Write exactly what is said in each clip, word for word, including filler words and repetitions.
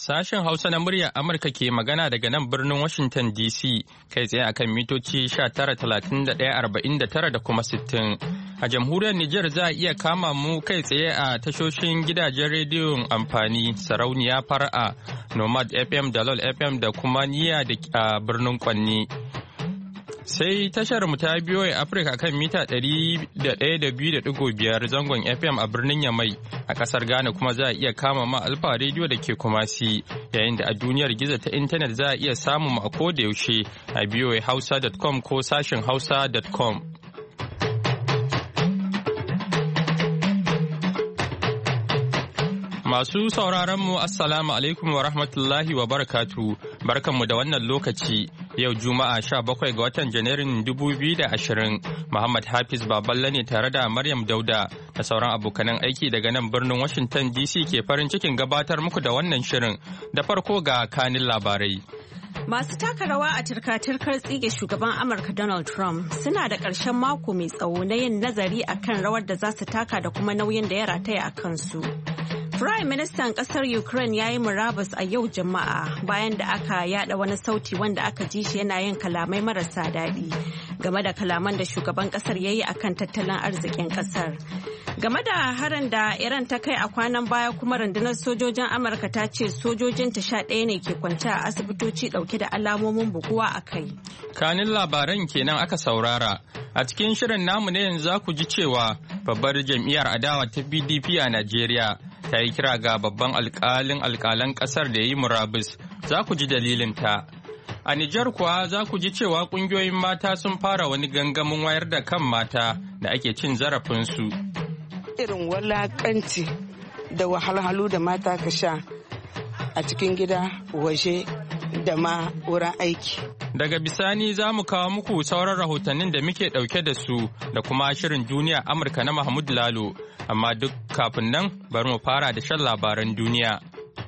Sashen Hausa na muryar Amurka ke magana daga nan birnin Washington D C kai tsaye akan mitoci sha tara talatin da ɗaya arba'in da tara da kuma sittin. A jamhuriyar Nijar za a iya kama mu kai tsaye a tashoshin gidajen rediyon amfani Sarauniya Fara'a, Nomad F M, Dalol F M da kuma Niyya a birnin Kwanni. Sai tashar mu ta biyo a Afirka kan mita ɗari da ɗaya da biyu da ɗigo biyar zangon F M a birnin Yamai. A ƙasar Ghana kuma za a iya kama ma Alfa Radio da ke Kumasi, yayin da a duniyar gizo ta intanet za a iya samun mu a koda yaushe a v o a hausa dot com ko sashin hausa dot com. Masu sauraron mu Assalamu alaikum wa rahmatullahi wa barakatu. Barkanmu da wannan lokaci. Yau Juma'a sha bakwai ga watan Janairun dubu biyu da ashirin. Muhammad Hafiz Baballe ne tare da Maryam Dauda da sauran abokanan aiki daga nan birnin Washington D C ke farin cikin gabatar muku da wannan shirin. Da farko ga kanin labarai. Masu taka rawa a turka-turkar tsige shugaban Amurka Donald Trump suna da ƙarshen mako mai tsawo na yin nazari akan rawar da za su taka da kuma nauyin da ya rataya a kansu. Prime Ministan kasar Ukraine ya yi murabus a yau Juma'a bayan da aka yada wani sauti wanda aka ji shi yana yin kalamai marasa daɗi game da kalaman da shugaban kasar ya yi akan tattalin arzikin kasar. Game da harin da Iran ta kai a kwanan baya kuma rundunar sojojin Amurka ta ce sojojinta sha ɗaya ne ke kwance a asibitoci ɗauke da alamomin buguwa a kai. Kanin labaran kenan aka saurara. A cikin shirin namu ne yanzu za ku ji cewa babbar jam'iyyar adawa ta P D P a Najeriya ta yi kira ga babban alkalin alkalan kasar da ya yi murabus. Za ku ji dalilinta. A Nijar kuwa za ku ji cewa kungiyoyin mata sun fara wani gangamin wayar da kan mata da ake cin zarafinsu. Irin walakanci da wahalhalu da mata ka sha a cikin gida, waje da ma wurin aiki. Daga bisani za mu kawo muku sauran rahotannin da muke ɗauke da su da kuma shirin duniya Amurka na Mahmud Lalo. Amma duk kafin nan bari mu fara da shan labaran duniya.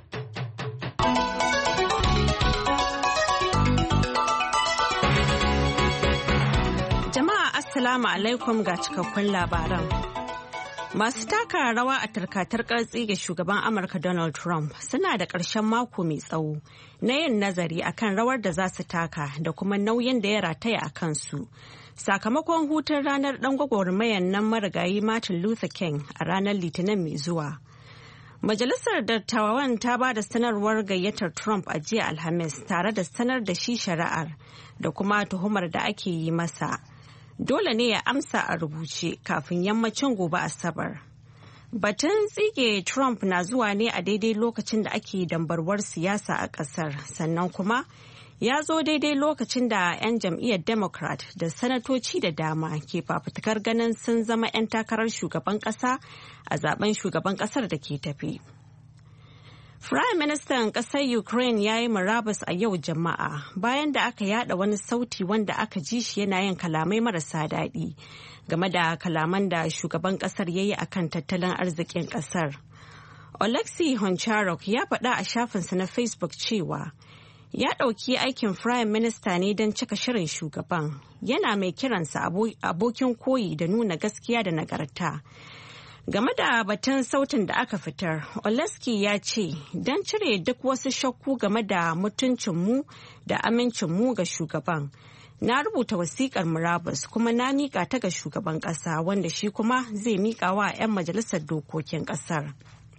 Jama'a Assalamu alaikum ga cikakkun labaran. Masu taka rawa a tarkatarkar tsige shugaban Amurka Donald Trump suna da ƙarshen mako mai tsawo na yin nazari akan rawar da za su taka da kuma nauyin da ya rataya a kansu. Sakamakon hutun ranar ɗan gwagwarmayan nan marigayi Martin Luther King a ranar Litinin mai zuwa. Majalisar Dattawan ta ba da sanarwar gayyatar Trump a jiya Alhamis tare da sanar da shi shari'ar da kuma tuhumar da ake yi masa. Dole ne ya amsa a rubuce kafin yammacin gobe Asabar. Batun tsige Trump na zuwa ne a daidai lokacin da ake dambarwar siyasa a ƙasar, sannan kuma ya zo daidai lokacin da 'yan jam'iyyar Democrat da sanatoci da dama ke fafutukar ganin sun zama 'yan takarar shugaban ƙasa a zaben shugaban ƙasar da ke tafi. Prime Ministan ƙasar Ukraine ya yi murabus a yau Juma'a bayan da aka yada wani sauti wanda aka ji shi yana yin kalamai marasa daɗi game da kalaman da shugaban ƙasar ya yi akan tattalin arzikin ƙasar. Oleksiy Honcharuk ya faɗa a shafinsa na Facebook cewa ya ɗauki aikin Prime Minister ne don cika shirin shugaban, yana mai kiransa abokin koyi da nuna gaskiya da nagarta. Game da batun sautin da aka fitar, Oleksiy ya ce don cire duk wasu shakku game da mutuncinmu da amincinmu ga shugaban. Na rubuta wasiƙar murabus kuma na miƙa ta ga shugaban ƙasa wanda shi kuma zai miƙa wa 'yan majalisar dokokin ƙasar.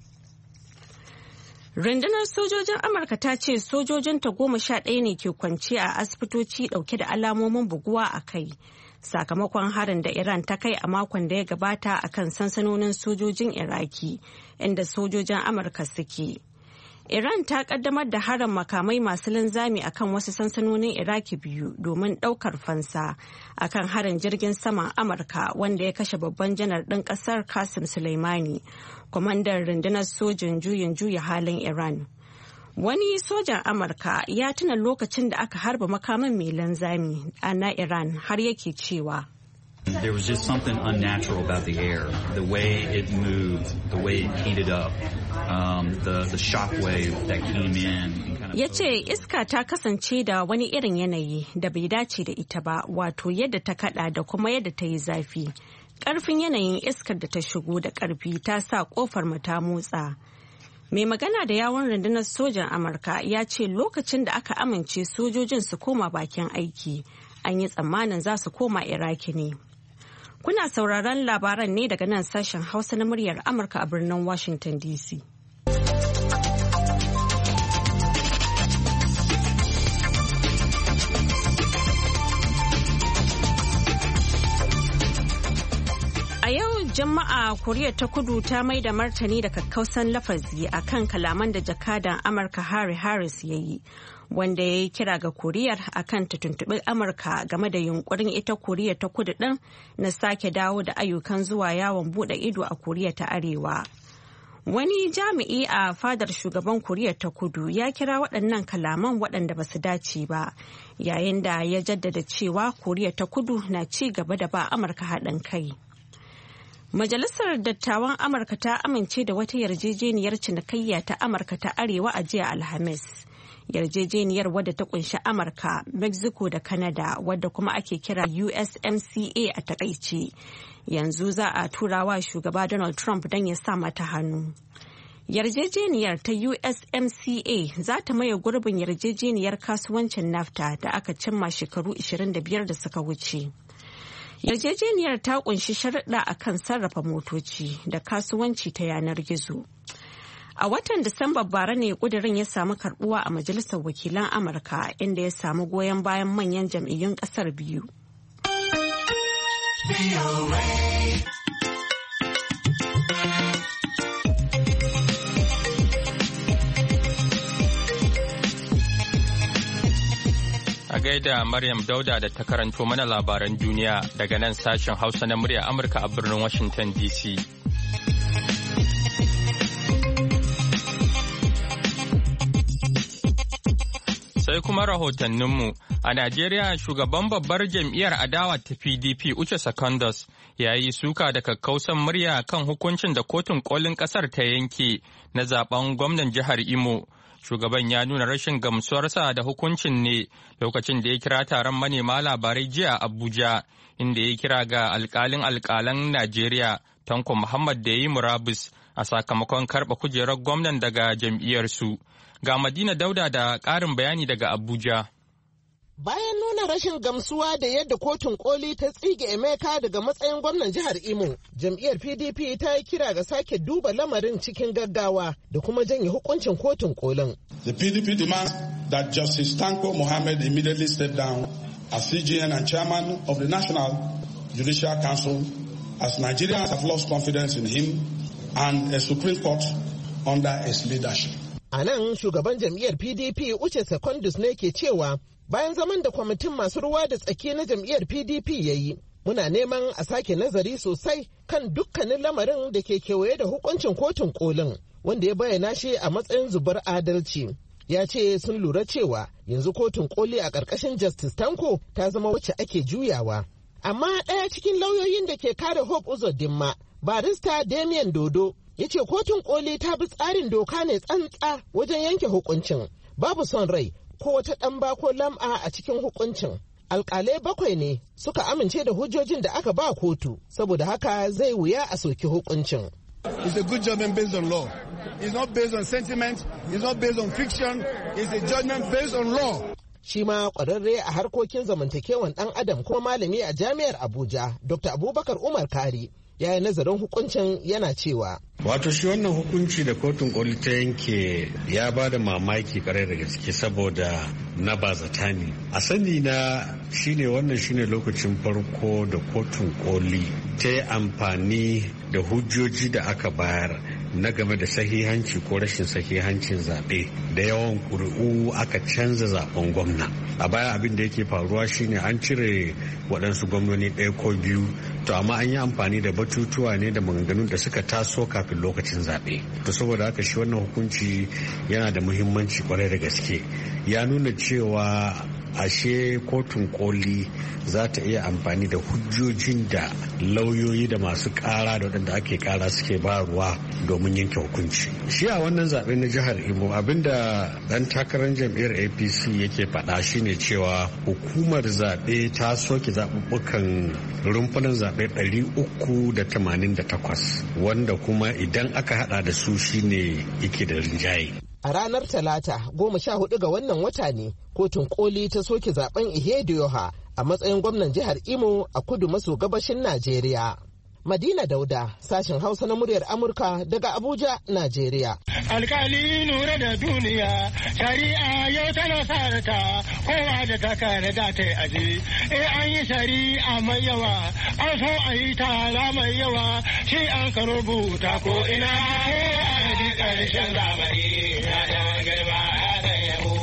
Rundunar sojojin Amurka ta ce sojojinta goma sha ɗaya ne ke kwance a asibitoci ɗauke da alamomin buguwa a kai. Sakamakon harin da Iran ta kai a makon da ya gabata a kan sansanonin sojojin Iraki, inda sojojin Amurka suke. Iran ta kaddamar da harin makamai masu linzami akan wasu sansanonin Iraki biyu domin ɗaukar fansa akan harin jirgin saman Amurka wanda ya kashe babban janar ɗin ƙasar Qasim Soleimani, kwamandan rundunar sojin juyin juya halin Iran. Wani sojan Amurka ya tuna lokacin da aka harba makamin mai linzami na Iran har yake cewa. There was just something unnatural about the air, the way it moved, the way it heated up, um, the, the shock wave that came in. Kind of ya ce iska ta kasance da wani irin yanayi da bai dace da ita ba, wato yadda ta kada da kuma yadda ta yi zafi. Ƙarfin yanayin iskar da ta shigo da ƙarfi ta sa ƙofar mu ta motsa. Mai magana da yawon rundunar sojan Amurka ya ce lokacin da aka amince sojojin su koma bakin aiki, an yi tsammanin za su koma Iraki ne. Kuna sauraron labaran ne daga nan sashen Hausa na muryar Amurka a birnin Washington D C. A yau Juma'a Koriya ta Kudu ta mai da martani da kakkausan lafazi a kan kalaman da jakadan Amurka Harry Harris ya yi, wanda ya yi kira ga Koriyar a kan ta tuntuɓi Amurka game da yunkurin ita Koriya ta Kudu ɗin na sake dawo da ayyukan zuwa yawon buɗe ido a Koriya ta Arewa. Wani jami'i a fadar shugaban Koriya ta Kudu ya kira waɗannan kalaman waɗanda ba su dace ba, yayin da ya jaddada cewa Koriya ta Kudu na ci gaba da ba Amurka haɗin kai. Majalisar Dattawan Amurka ta amince da wata yarjejeniyar cinikayya ta Amurka ta Arewa a jiya Alhamis. Yarjejeniyar wadda ta kunshi Amurka, Mexico da Canada, wadda kuma ake kira U S M C A a takaice. Yanzu za a tura wa shugaba Donald Trump don ya sa mata hannu. Yarjejeniyar ta U S M C A za ta maye gurbin yarjejeniyar kasuwancin NAFTA da aka cimma shekaru ashirin da biyar da suka wuce. Yarjejeniyar ta kunshi sharuɗa a kan sarrafa motoci da kasuwanci ta yanar gizo. A watan Disamba bara ne ƙudurin ya samu karɓuwa a Majalisar Wakilan Amurka, inda ya samu goyon bayan manyan jam'iyyun ƙasar biyu. A gaida Maryam Dauda da ta karanto mana labaran duniya daga nan sashen Hausa na murya Amurka a birnin Washington D C. Sai kuma rahotanninmu, a Najeriya shugaban babbar jam'iyyar adawa ta P D P Uche Secondus ya yi suka da kakkausan murya kan hukuncin da kotun kolin ƙasar ta yanke na zaben gwamnan jihar Imo. Shugaban ya nuna rashin gamsuwarsa da hukuncin ne lokacin da ya kira taron manema labarai jiya a Abuja, inda ya kira ga alkalin alkalan Najeriya Tanko Muhammad da ya yi murabus a sakamakon karɓa kujerar gwamnan daga jam'iyyarsu. Ga Madina Dauda da ƙarin bayani daga Abuja. Bayan nuna rashin gamsuwa da yadda kotun koli ta tsige Emeka daga matsayin gwamnan jihar Imo, jam'iyyar P D P ta yi kira ga sake duba lamarin cikin gaggawa da kuma janye hukuncin kotun kolin. The P D P demands that Justice Tanko Mohammed immediately step down as C G N and chairman of the National Judicial Council, as Nigerians have lost confidence in him and a Supreme Court under his leadership. A nan shugaban jam'iyyar P D P Uche Secondus ne ke cewa bayan zaman da kwamitin masu ruwa da tsaki na jam'iyyar P D P ya yi, muna neman a sake nazari sosai kan dukkanin lamarin da ke kewaye da hukuncin kotun kolin, wanda ya bayyana shi a matsayin zubar adalci. Ya ce sun lura cewa yanzu kotun koli a ƙarƙashin Justice Tanko ta zama wacce ake juyawa. Amma ɗaya cikin lauyoyin da ke kare Hope Uzodinma, barista Damian Dodo, ya ce kotun koli ta bi tsarin doka ne tsantsa wajen yanke hukuncin. Babu son rai ko wata ɗan ko lam'a a cikin hukuncin. Alƙalai bakwai ne suka amince da hujjojin da aka ba kotu, saboda haka zai wuya a soki hukuncin. It's a good judgment based on law. It's not based on sentiment. It's not based on fiction. It's a judgment based on law. Shi ma ƙwararre a harkokin zamantakewan ɗan adam kuma malami a jami'ar Abuja, Doctor Abubakar Umar Kari, ya yi nazarin hukuncin yana cewa. Wato shi wannan hukunci da kotun koli ta yanke ya ba da mamaki kare da gaske saboda na bazata ne. A sani na shine wannan shine lokacin farko da kotun koli ta yi amfani da hujjoji da aka bayar na game da sahihanci ko rashin sahihancin zaɓe da yawan ƙuri'u aka canza zaɓen gwamna. A baya abin da yake faruwa shine an cire waɗansu gwamnoni ɗaya ko biyu, to amma an yi amfani da batutuwa ne da maganganun da suka taso kafin lokacin zaɓe. To saboda haka shi wannan hukunci yana da muhimmanci kwarai da gaske. Ya nuna cewa ashe kotun koli za ta iya amfani da hujjojin da lauyoyi da masu kara da waɗanda ake kara suke bayarwa domin domin yanke hukunci. Shi a wannan zaɓe na jihar Imo abinda ɗan takarar jam'iyyar A P C yake faɗa shine cewa hukumar zaɓe ta soke zaɓuɓɓukan rumfunan zaɓe ɗari uku da tamanin da takwas wanda kuma idan aka haɗa da su shine yake da rinjaye. A ranar Talata goma sha hudu ga wannan wata ne kotun koli ta soke zaben Ihedioha a matsayin gwamnan jihar Imo a kudu maso gabashin Najeriya. Madina Dauda, sashen Hausa na muryar Amurka daga Abuja, Najeriya. Alkali nura da duniya, shari'a yau tana sarata, kowa da ta kare da ta aji. Eh an yi shari'a mai yawa, an so a yi tara mai yawa, shi an ka rubuta ko ina ko a ƙarshen zamani, ya girma da yabo.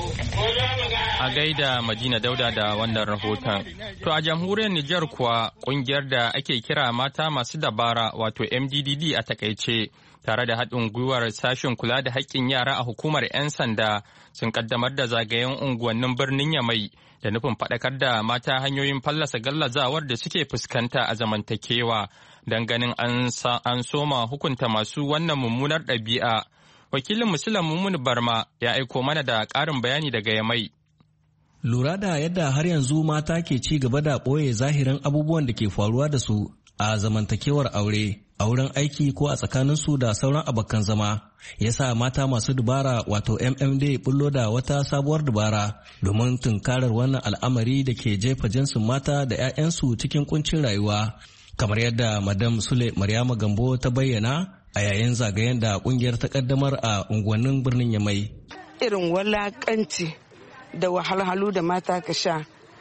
A gaida Madina Dauda da wannan rahoton. To a jamhuriyar Nijar kuwa kungiyar da ake kira mata masu dabara wato M D D D a takaice tare da haɗin gwiwar sashen kula da haƙƙin yara a hukumar 'yan sanda sun kaddamar da zagayen unguwannin birnin Yamai da nufin faɗakar da mata hanyoyin fallasa gallazawar da suke fuskanta a zamantakewa don ganin an soma hukunta masu wannan mummunar ɗabi'a. Wakilin Musulun Mummun Barma ya aiko mana da ƙarin bayani daga Yamai. Lura da yadda har yanzu mata ke ci gaba da ɓoye zahirin abubuwan da ke faruwa da su a zamantakewar aure, a wurin aiki ko a tsakaninsu da sauran abokan zama, ya sa mata masu dubara wato M M D bullo da wata sabuwar dubara domin tunkarar wannan al'amari da ke jefa jinsin mata da 'ya'yansu cikin kuncin rayuwa, kamar yadda Madam Sule Maryama Gambo ta bayyana a yayin zagayen da kungiyar ta kaddamar a unguwannin birnin Yamai. Irin walakanci da wahalhalu da mata ka sha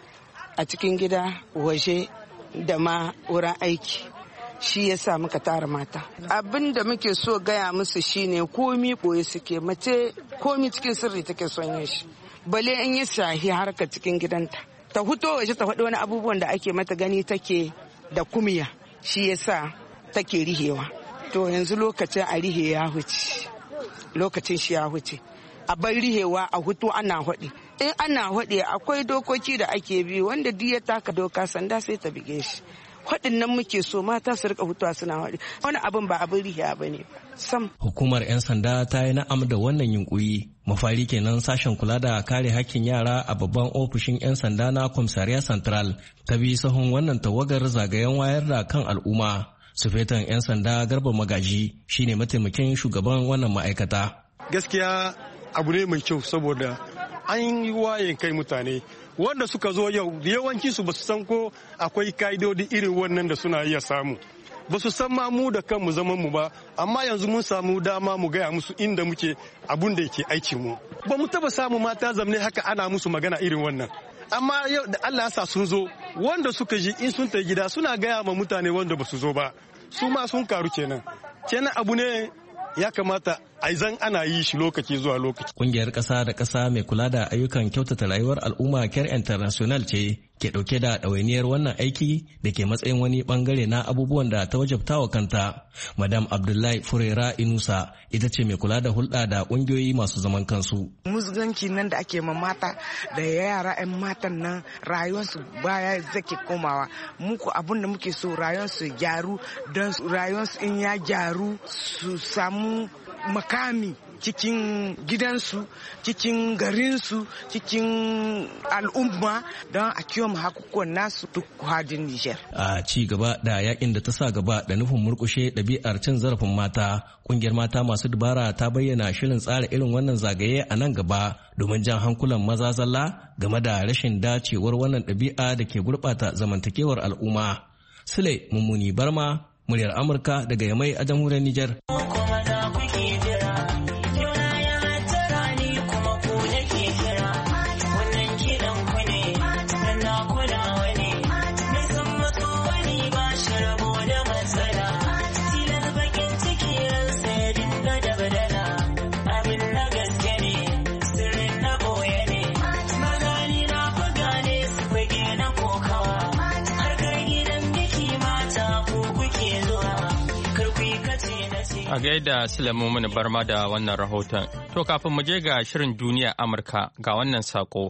a cikin gida, waje da ma wurin aiki, shi ya sa muka tara mata. Abin da muke so gaya musu shine komi ɓoye suke, mace komi cikin sirri take son yin shi, bale in yi shahi harka cikin gidanta ta huto waje ta faɗi wani abubuwan da ake mata gani take da kumiya, shi ya sa take rihewa. To yanzu lokacin a rihe ya huce, lokacin shi ya huce, a bar rihewa a hutu ana haɗe. In ana haɗe akwai dokoki da ake bi wanda duk ya taka doka sanda sai ta bige shi. Haɗin nan muke so mata su rika hutuwa suna haɗe. Wani abin ba abin rihewa ba ne sam. Hukumar 'yan sanda ta yi na'am da wannan yunkuri. Mafari kenan sashen kula da kare hakkin yara a babban ofishin 'yan sanda na Komisariya Central ta bi sahun wannan tawagar zagayen wayar da kan al'umma. Sufetan 'yan sanda Garba Magaji shine mataimakin shugaban wannan ma'aikata. Gaskiya abu ne mai kyau saboda an yi waye kai mutane wanda suka zo yau yawanci su basu san ko akwai ka'idodi irin wannan da suna iya samu, basu san ma mu da kanmu zaman mu ba, amma yanzu mun samu dama mu gaya musu inda muke abun da yake aiki mu. Ba mu taba samu mata zamne haka ana musu magana irin wannan, amma yau da Allah ya sa sun zo, wanda suka ji in sun ta gida suna gaya ma mutane wanda basu zo ba, su ma sun karu kenan. Kenan abu ne ya kamata a zan ana yi shi lokaci zuwa lokaci. Kungiyar ƙasa da ƙasa mai kula da ayyukan kyautata rayuwar al'umma Care International ce ke ɗauke da ɗawainiyar wannan aiki da ke matsayin wani ɓangare na abubuwan da ta wajabta wa kanta. Madam Abdullahi Furera Inusa ita ce mai kula da hulɗa da ƙungiyoyi masu zaman kansu. Musganci nan da ake ma mata da yara 'yan matan nan rayuwarsu baya zake komawa. Muku abin da muke so rayuwarsu gyaru, don rayuwarsu in ya gyaru su samu makami cikin gidansu, cikin garinsu, cikin al'umma don a kiwon hakukuwan nasu duk hadin Nijar. A ci gaba da yakin da ta sa gaba da nufin murkushe ɗabi'ar cin zarafin mata, ƙungiyar mata masu dubara ta bayyana shirin tsara irin wannan zagaye a nan gaba domin jan hankulan maza zalla game da rashin dacewar wannan ɗabi'a da ke gurɓata zamantakewar al'umma. Sule Mummuni Barma, muryar Amurka daga Yamai a jamhuriyar Nijar. A gaida Sulaimu Muni Barma da wannan rahoton. To kafin mu je ga shirin duniya Amurka ga wannan sako.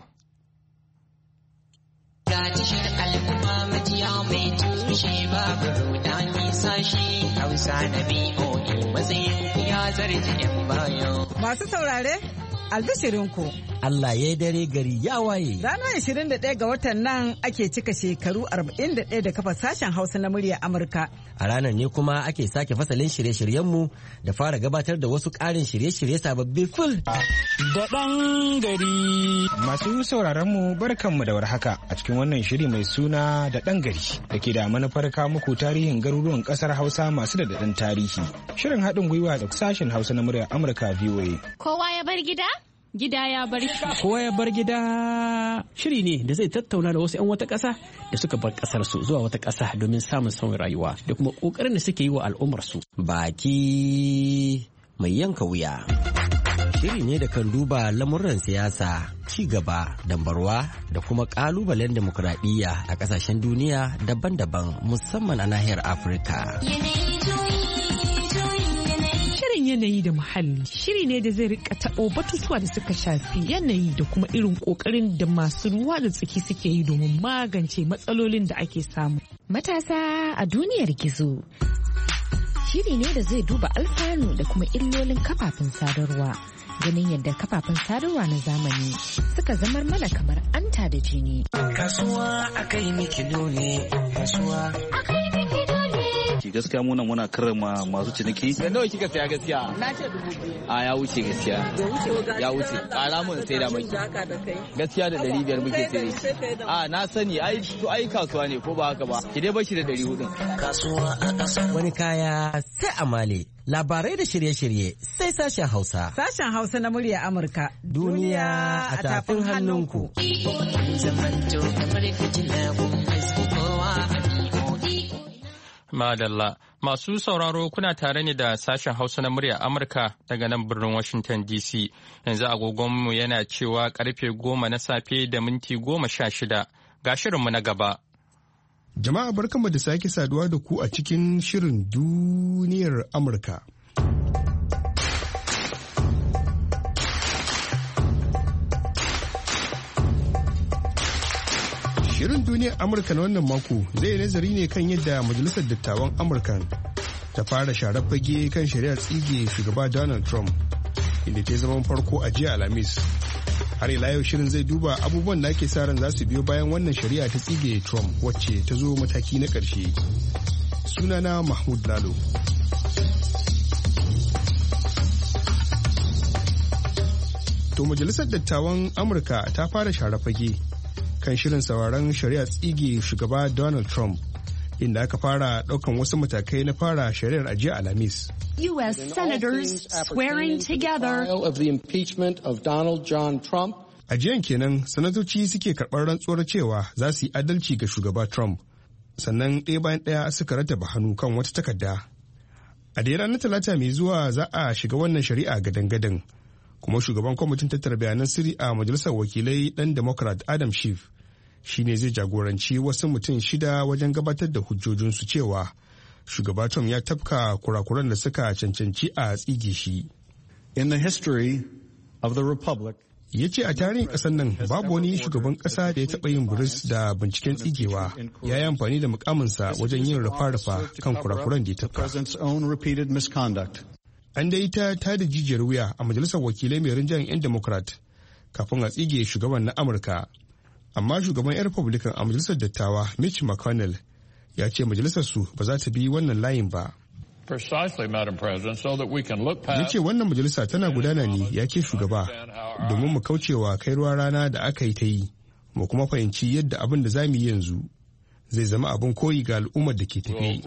Ga tashar al'umma majiya mai tushe babu rudani sashi Hausa na B O matsayin ya zarce yan bayo. Masu saurare, albishirinku. Allah ya dare gari ya waye. Ranar ashirin da ɗaya ga watan nan ake cika shekaru arba'in da ɗaya da kafa sashen Hausa na murya Amurka. A ranar ne kuma ake sake fasalin shirye-shiryenmu da fara gabatar da wasu ƙarin shirye-shirye sababbi ful. Da ɗan gari. Masu sauraron mu barkanmu da warhaka a cikin wannan shiri mai suna da ɗan gari da ke da manufar kawo muku tarihin garuruwan ƙasar Hausa masu da daɗin tarihi. Shirin haɗin gwiwa da sashen Hausa na murya Amurka V O A. Kowa ya bar gida? Gida ya bar shi. Kowa ya bar gida shiri ne da zai tattauna da wasu 'yan wata ƙasa da suka bar ƙasar su zuwa wata ƙasa domin samun sauyin rayuwa da kuma ƙoƙarin da suke yi wa al'ummar su. Baki mai yanka wuya. Shiri ne da kan duba lamuran siyasa, ci gaba, dambarwa da kuma ƙalubalen demokuraɗiyya a ƙasashen duniya daban-daban musamman a nahiyar Afirka. Yanayi da muhalli shiri ne da zai rika taɓo batutuwa da suka shafi yanayi da kuma irin ƙoƙarin da masu ruwa da tsaki suke yi domin magance matsalolin da ake samu. Matasa a duniyar gizo shiri ne da zai duba alfanu da kuma illolin kafafen sadarwa, ganin yadda kafafen sadarwa na zamani suka zamar mana kamar anta da jini. Kasuwa akai miki dole, kasuwa akai miki dole. Gaskiya muna muna karrama masu ciniki. Da nawa kika saya gaskiya? Na ce dubu biyu. A ya wuce gaskiya. Ya wuce. Ƙara mun sai da maki. Gaskiya da ɗari biyar muke sai. A na sani ai to ai kasuwa ne ko ba haka ba. Ki dai bashi da ɗari hudu. Kasuwa a ƙasa. Wani kaya sai amale. Labarai da shirye-shirye sai sashen Hausa. Sashen Hausa na murya Amurka. Duniya a tafin hannunku. Zamanto kamar fitila kun haske kowa a Madalla, masu sauraro kuna tare ne da sashen Hausa na murya Amurka daga nan birnin Washington D C. Yanzu agogonmu yana cewa karfe goma na safe da minti goma sha shida. Ga shirinmu na gaba. Jama'a barkanmu da sake saduwa da ku a cikin shirin duniyar Amurka. Shirin duniyar Amurka na wannan mako zai nazari ne kan yadda Majalisar Dattawan Amurka ta fara sharar fage kan shari'ar tsige shugaba Donald Trump, inda ta zaman farko a jiya Alhamis. Har ila yau shirin zai duba abubuwan da ake sa ran za su biyo bayan wannan shari'a ta tsige Trump wacce ta zo mataki na ƙarshe. Sunana Mahmud Lalo. To Majalisar Dattawan Amurka ta fara sharar fage kan shirin sauraron shari'a tsige shugaba Donald Trump, inda aka fara daukan wasu matakai na fara shari'ar a jiya Alhamis. U S senators swearing together of the impeachment of Donald John Trump. A jiyan kenan sanatoci suke karɓar rantsuwar cewa za su yi adalci ga shugaba Trump, sannan ɗaya bayan ɗaya suka rattaba hannu kan wata takarda. A da ranar Talata mai zuwa za a shiga wannan shari'a gadan-gadan, kuma shugaban kwamitin tattara bayanan sirri a majalisar wakilai ɗan Democrat Adam Schiff shi ne zai jagoranci wasu mutum shida wajen gabatar da hujjojinsu cewa shugaba Trump ya tafka kurakuran da suka cancanci a tsige shi. In the history of the republic, ya ce a tarihin ƙasar nan babu wani shugaban ƙasa da ya taɓa yin buris da binciken tsigewa, ya yi amfani da mukaminsa wajen yin rufa-rufa kan kurakuran da ya tafka. An dai ta tada jijiyar wuya a majalisar wakilai mai rinjayen 'yan Democrat kafin a tsige shugaban na Amurka. Amma shugaban 'yan Republican a majalisar dattawa Mitch McConnell ya ce majalisarsu ba za ta bi wannan layin ba. Ya ce wannan majalisa tana gudana ne ya ke shugaba domin mu kaucewa kai ruwa rana da aka yi ta yi, mu kuma fahimci yadda abin da za mu yi yanzu zai zama abin koyi ga al'ummar da ke tafi.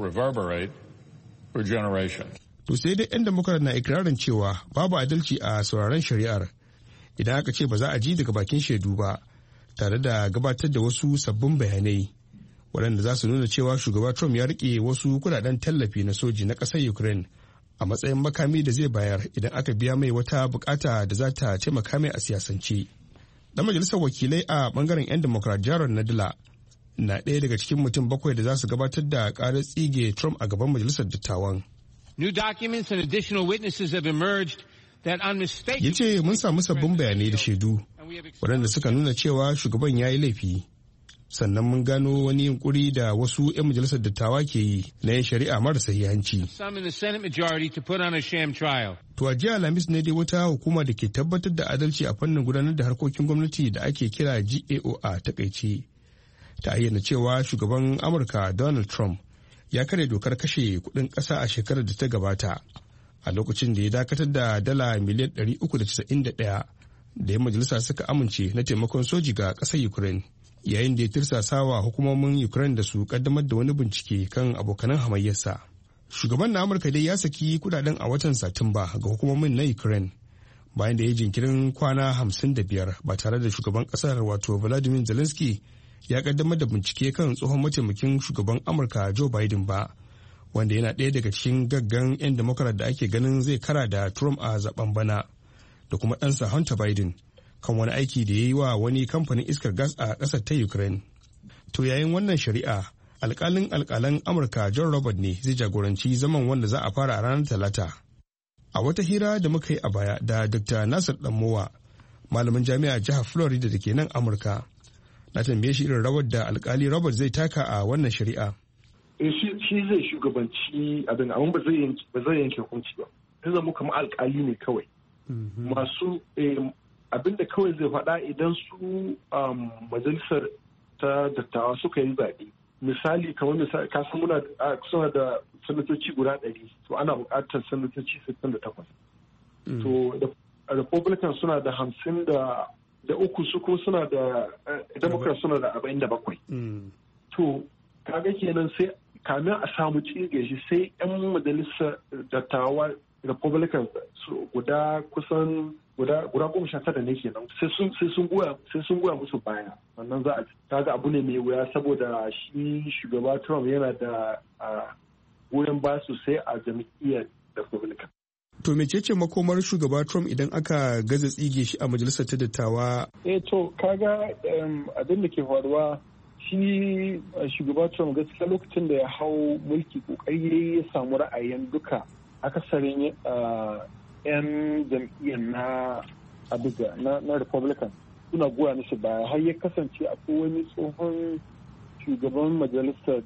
To sai dai 'yan Democrat na ikirarin cewa babu adalci a sauraron shari'ar idan aka ce ba za a ji daga bakin shaidu ba, tare da gabatar da wasu sabbin bayanai waɗanda za su nuna cewa shugaba Trump ya rike wasu kudaden tallafi na soji na ƙasar Ukraine a matsayin makami da zai bayar idan aka biya mai wata bukata da za ta taimaka mai a siyasance. Dan majalisar wakilai a bangaren 'yan Democrat Jaron Nadler na ɗaya daga cikin mutum bakwai da za su gabatar da ƙarar tsige Trump a gaban majalisar dattawan. New documents and additional witnesses have emerged that unmistakably. Ya ce mun samu sabbin bayanai da shaidu waɗanda suka nuna cewa shugaban ya yi laifi. sannan mun gano wani yunkuri da wasu 'yan majalisar dattawa ke yi na yin shari'a mara sahihanci. To a jiya Alhamis ne dai wata hukuma da ke tabbatar da adalci a fannin gudanar da harkokin gwamnati da ake kira G A O a takaice ta ayyana cewa shugaban Amurka Donald Trump ya karya dokar kashe kuɗin ƙasa a shekarar da ta gabata a lokacin da ya dakatar da dala miliyan ɗari uku da casa'in da ɗaya da 'yan majalisa suka amince na taimakon soji ga ƙasar Ukraine. Yayin da ya tirsasawa hukumomin Ukraine da su kaddamar da wani bincike kan abokanan hamayyarsa. Shugaban na Amurka dai ya saki kudaden a watan Satumba ga hukumomin na Ukraine bayan da ya jinkirin kwana hamsin da biyar ba tare da shugaban kasar wato Volodymyr Zelensky ya kaddamar da bincike kan tsohon mataimakin shugaban Amurka Joe Biden ba, wanda yana ɗaya daga cikin gaggan 'yan Democrat da ake ganin zai kara da Trump a zaben bana, da kuma ɗansa Hunter Biden kan wani aiki da ya yi wa wani kamfanin iskar gas a ƙasar ta Ukraine. To yayin wannan shari'a, alƙalin alƙalan Amurka John Robert ne zai jagoranci zaman wanda za a fara a ranar Talata. A wata hira da muka yi a baya da Doctor Nasir Danmowa, malamin jami'a jihar Florida da ke nan Amurka, na tambaye shi irin rawar da alƙali Robert zai taka a wannan shari'a. Shi zai shugabanci abin, amma ba zai yanke hukunci ba. Zai zama kamar alƙali ne kawai. Masu abin da kawai zai faɗa idan su majalisar ta dattawa suka yi zaɓe. Misali kamar misali kasan muna suna da sanatoci guda ɗari, to ana buƙatar sanatoci sittin da takwas. To Republican suna da hamsin da uku, su kuma suna da Democrat suna da arba'in da bakwai. To kaga kenan sai kamin a samu cige shi sai 'yan majalisar dattawa Republican guda kusan guda goma sha tara ne kenan sai sun sai sun goya sai sun goya musu baya, wannan za a kaga abu ne mai wuya saboda shi shugaba Trump yana da goyon baya sosai a jam'iyyar Republican. To mecece makomar shugaba Trump idan aka gaza tsige shi a majalisar ta dattawa? Eh to kaga abin da ke faruwa shi shugaba Trump gaskiya lokacin da ya hau mulki kokari ya samu ra'ayin duka akasarin 'yan jam'iyyar na abuja na republican suna goya mishi baya har ya kasance akwai wani tsohon shugaban majalisar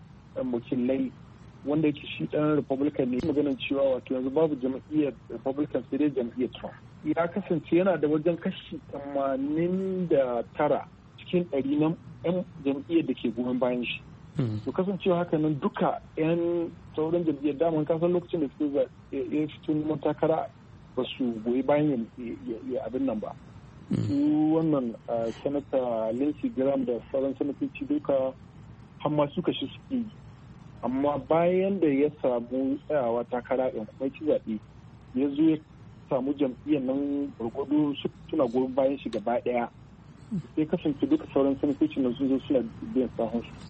wakilai wanda yake shi dan republican ne maganin cewa wato yanzu babu jam'iyyar republican sai dai jam'iyyar trump. Ya kasance yana da wajen kashi tamanin da tara cikin ɗari na 'yan jam'iyyar da ke goyon bayan shi. To kasancewa haka nan duka 'yan sauran jam'iyyar daman kasan lokacin da suke ya fito neman takara ba su goyi bayan ya abin nan ba. Su wannan sanata Lindsey Graham da sauran sanatoci duka hamma suka shi suke yi. Amma bayan da ya samu tsayawa takara yan kuma ci zaɓe ya zo ya samu jam'iyyar nan gwargwado suna goyon bayan shi gaba ɗaya. Sai kasance duka sauran sanatocin nan sun zo suna biyan sahun su.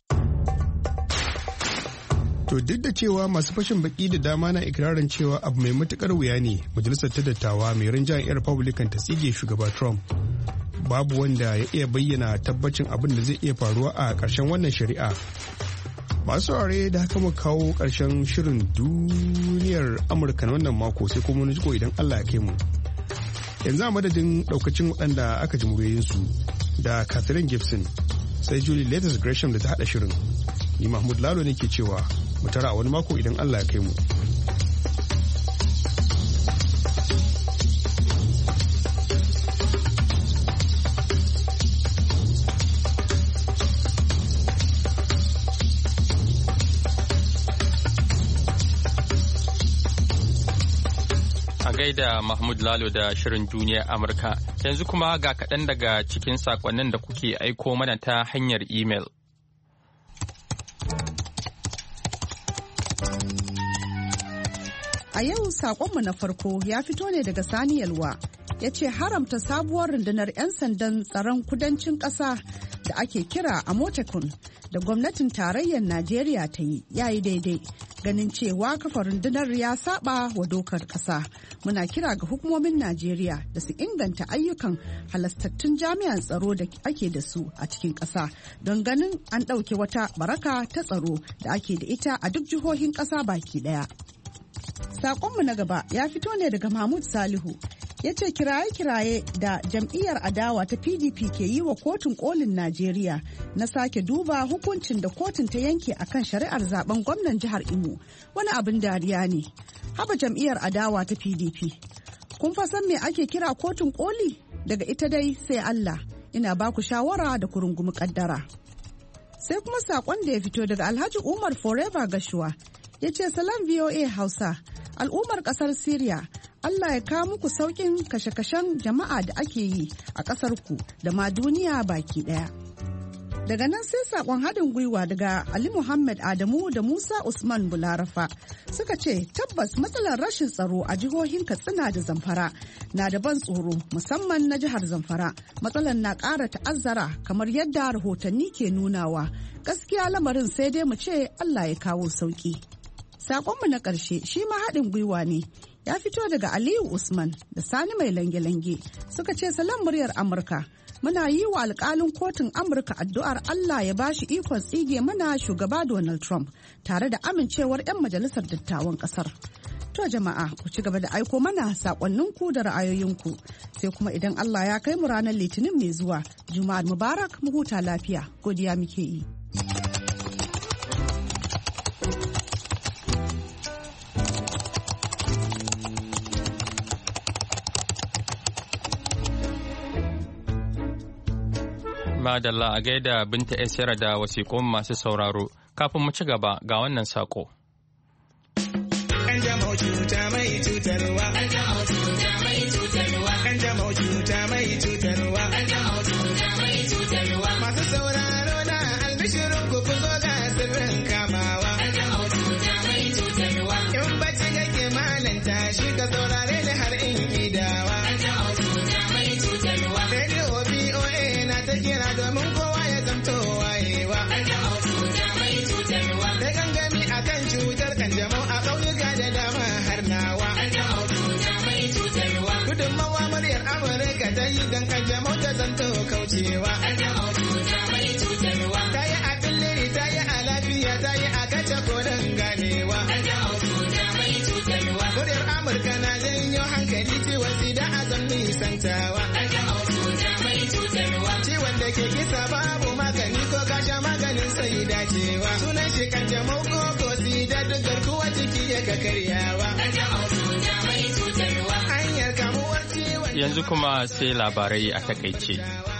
To duk da cewa masu fashin baki da dama na ikirarin cewa abu mai matukar wuya ne majalisar ta dattawa mai rinjayen 'yan Republican ta tsige shugaba Trump, babu wanda ya iya bayyana tabbacin abin da zai iya faruwa a ƙarshen wannan shari'a. Masu saurare da haka muka kawo ƙarshen shirin duniyar Amurka na wannan mako sai kuma wani jiko idan Allah ya kai mu. Yanzu a madadin ɗaukacin waɗanda aka ji muryoyinsu da Catherine Gibson sai Julie Latest Gresham da ta haɗa shirin. Ni Mahmud Lalo ne ke cewa mu tara a wani mako idan Allah ya kai mu. A gaida Mahmud Lalo da Shirin Duniyar Amurka. Yanzu kuma ga kaɗan daga cikin saƙonnin da kuke aiko mana ta hanyar imel. A yau saƙonmu na farko ya fito ne daga Sani Yalwa, ya ce haramta sabuwar rundunar 'yan sandan tsaron kudancin ƙasa da ake kira a Motekun da gwamnatin tarayyar Najeriya ta yi yayi daidai, ganin cewa kafa rundunar ya saba wa dokar ƙasa. Muna kira ga hukumomin Najeriya da su inganta ayyukan halastattun jami'an tsaro da ake da su a cikin ƙasa don ganin an ɗauke wata baraka ta tsaro da ake da ita a duk jihohin ƙasa baki ɗaya. Saƙonmu na gaba ya fito ne daga Mahmud Salihu, ya ce kiraye-kiraye da jam'iyyar adawa ta P D P ke yi wa kotun kolin Najeriya na sake duba hukuncin da kotun ta yanke akan shari'ar zaben gwamnan jihar Imo wani abin dariya ne. Haba jam'iyyar adawa ta P D P. Kun fa san me ake kira kotun koli? Daga ita dai sai Allah. Ina ba ku shawara da ku rungumi kaddara. Sai kuma sakon da ya fito daga Alhaji Umar Forever Gashuwa ya ce salam V O A Hausa, al'ummar kasar Syria, Allah ya kawo muku saukin kashe-kashen jama'a da ake yi a kasar ku da ma duniya baki daya. Daga nan sai sakon haɗin gwiwa daga Ali Muhammad Adamu da Musa Usman Bularafa suka ce tabbas matsalar rashin tsaro a jihohin Katsina da Zamfara na da ban tsoro, musamman na jihar Zamfara. Matsalar na ƙara ta'azzara kamar yadda rahotanni ke nunawa. Gaskiya lamarin sai dai mu ce Allah ya kawo sauki. Sakonmu na ƙarshe shi ma haɗin gwiwa ne. Ya fito daga Aliyu Usman da Sani mai lange-lange suka ce salam muryar Amurka. Muna yi wa alkalin kotun Amurka addu'ar Allah ya bashi ikon tsige mana shugaba Donald Trump tare da amincewar 'yan majalisar dattawan kasar. To jama'a ku ci gaba da aiko mana sakonninku da ra'ayoyinku sai kuma idan Allah ya kai mu ranar Litinin mai zuwa. Juma'ar Mubarak, mu huta lafiya. Godiya muke yi. Madalla a gaida Binta Esira da wasiƙun masu sauraro. Kafin mu ci gaba ga wannan saƙo. Kanjamau cuta mai cutarwa. Kanjamau cuta mai cutarwa. Kanjamau cuta mai cutarwa. Kanjamau cuta mai cutarwa. Masu sauraro na albishirin ku ku zo ga sirrin kamawa. Kanjamau cuta mai cutarwa. In bacci kake malanta shi ka saurare ni har in idawa. Kanjamau cuta mai cutarwa. Radio B O A na ta kira domin kowa ya zamto wayewa. Kanjamau cuta mai cutarwa. Da gangami akan cutar kanjamau a ƙauyuka da dama har nawa. Kanjamau cuta mai cutarwa. Gudunmawa muryar Amurka ta yi don kanjamau ta zanto kaucewa. Kanjamau cuta mai cutarwa. Ta yi a billiri, ta yi a lafiya, ta yi a kace koren ganewa. Kanjamau cuta mai cutarwa. Muryar Amurka na janyo hankali ciwon sida a zan nisantawa. Kanjamau cuta mai cutarwa. Ciwon da ke kisa babu magani ko kasha maganin sai dacewa. Sunan shi kanjamau ko ko sida duk garkuwa jiki ya ka karyawa. Kanjamau cuta mai cutarwa. Hanyar kamuwar ciwon. Yanzu kuma sai labarai a takaice.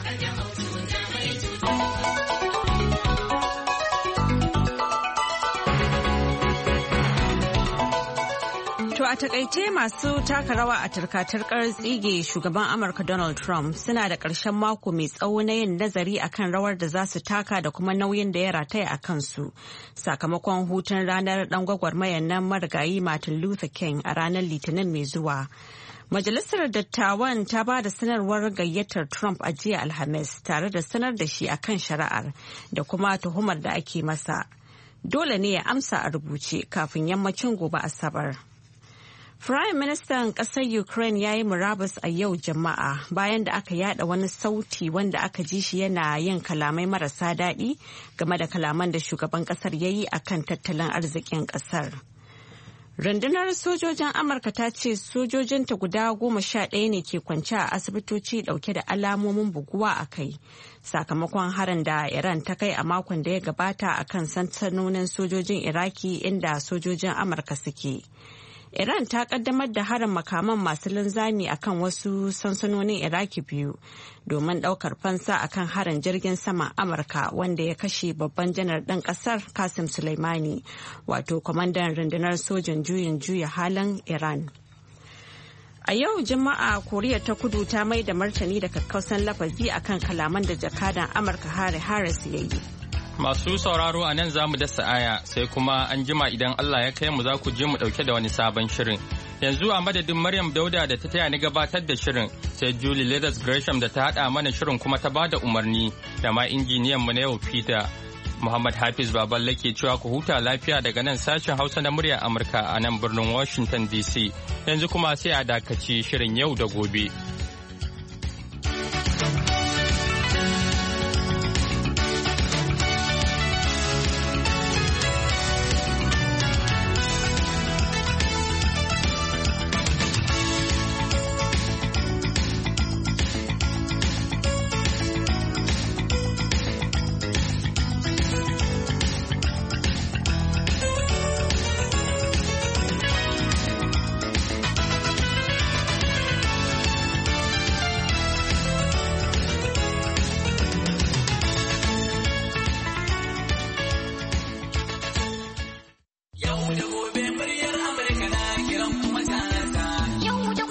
To a takaice masu taka rawa a turka-turkar tsige shugaban Amurka Donald Trump suna da ƙarshen mako mai tsawo na yin nazari akan rawar da za su taka da kuma nauyin da ya rataya a kansu. Sakamakon hutun ranar ɗan gwagwarmayar nan marigayi Martin Luther King a ranar Litinin mai zuwa. Majalisar Dattawan ta ba da sanarwar gayyatar Trump a jiya Alhamis tare da sanar da shi akan shari'ar da kuma tuhumar da ake masa. Dole ne ya amsa a rubuce kafin yammacin gobe Asabar. Prime Ministan ƙasar Ukraine ya yi murabus a yau Juma'a bayan da aka yada wani sauti wanda aka ji shi yana yin kalamai marasa daɗi game da kalaman da shugaban ƙasar ya yi akan tattalin arzikin ƙasar. Rundunar sojojin Amurka ta ce sojojinta guda goma sha ɗaya ne ke kwance a asibitoci ɗauke da alamomin buguwa a kai sakamakon harin da Iran ta kai a makon da ya gabata akan sansanonin sojojin Iraki inda sojojin Amurka suke. Iran ta kaddamar da harin makaman masu linzami akan wasu sansanonin Iraki biyu domin daukar fansa akan harin jirgin saman Amurka wanda ya kashe babban janar ɗin ƙasar Qasim Soleimani, wato kwamandan rundunar sojin juyin juya halin Iran. A yau Juma'a Koriya ta Kudu ta mai da martani da kakkausan lafazi akan kalaman da jakadan Amurka Harry Harris ya yi. Masu sauraro a nan za mu dasa aya sai kuma an jima idan Allah ya kai mu za ku je mu dauke da wani sabon shirin. Yanzu a madadin Maryam Dauda da ta taya ni gabatar da shirin sai Julie Leathers Gresham da ta hada mana shirin kuma ta bada umarni da ma injiniyan mu na yau Peter. Muhammad Hafiz Baballe ke cewa ku huta lafiya daga nan sashen Hausa na muryar Amurka a nan birnin Washington D C. Yanzu kuma sai a dakaci shirin yau da gobe.